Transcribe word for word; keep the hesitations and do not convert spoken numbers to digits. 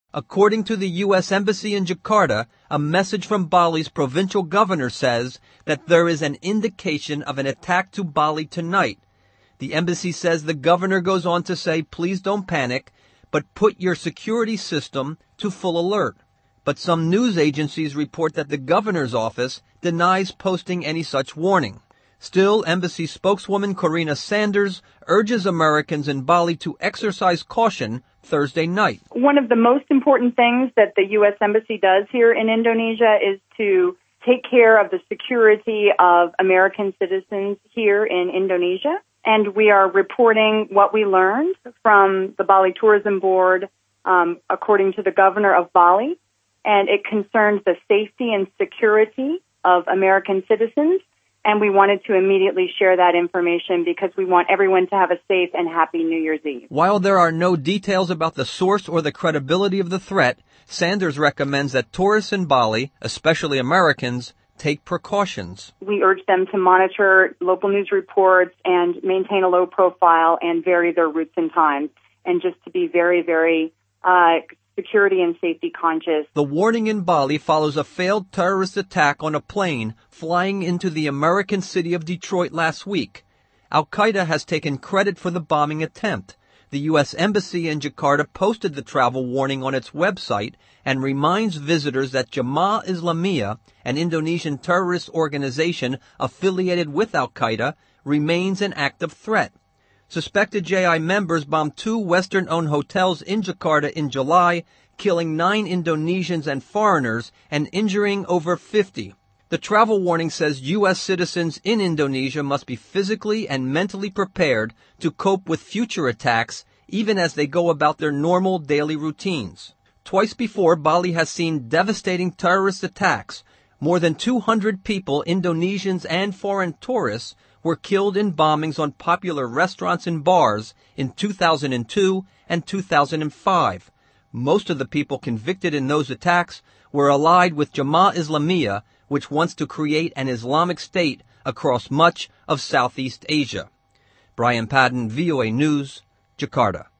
According to the U S Embassy in Jakarta, a message from Bali's provincial governor says that there is an indication of an attack to Bali tonight. The embassy says the governor goes on to say, please don't panic, but put your security system to full alert. But some news agencies report that the governor's office denies posting any such warning. Still, embassy spokeswoman Corina Sanders urges Americans in Bali to exercise caution Thursday night. One of the most important things that the U S Embassy does here in Indonesia is to take care of the security of American citizens here in Indonesia. And we are reporting what we learned from the Bali Tourism Board, um, according to the governor of Bali. And it concerns the safety and security of American citizens. And we wanted to immediately share that information because we want everyone to have a safe and happy New Year's Eve. While there are no details about the source or the credibility of the threat, Sanders recommends that tourists in Bali, especially Americans, take precautions. We urge them to monitor local news reports and maintain a low profile and vary their routes and times, and just to be very, very uh security and safety conscious. The warning in Bali follows a failed terrorist attack on a plane flying into the American city of Detroit last week. Al-Qaeda has taken credit for the bombing attempt. The U S Embassy in Jakarta posted the travel warning on its website and reminds visitors that Jemaah Islamiyah, an Indonesian terrorist organization affiliated with Al-Qaeda, remains an active threat. Suspected J I members bombed two Western-owned hotels in Jakarta in July, killing nine Indonesians and foreigners and injuring over fifty. The travel warning says U S citizens in Indonesia must be physically and mentally prepared to cope with future attacks, even as they go about their normal daily routines. Twice before, Bali has seen devastating terrorist attacks. More than two hundred people, Indonesians and foreign tourists, were killed in bombings on popular restaurants and bars in two thousand two and two thousand five. Most of the people convicted in those attacks were allied with Jemaah Islamiyah, which wants to create an Islamic state across much of Southeast Asia. Brian Padden, V O A News, Jakarta.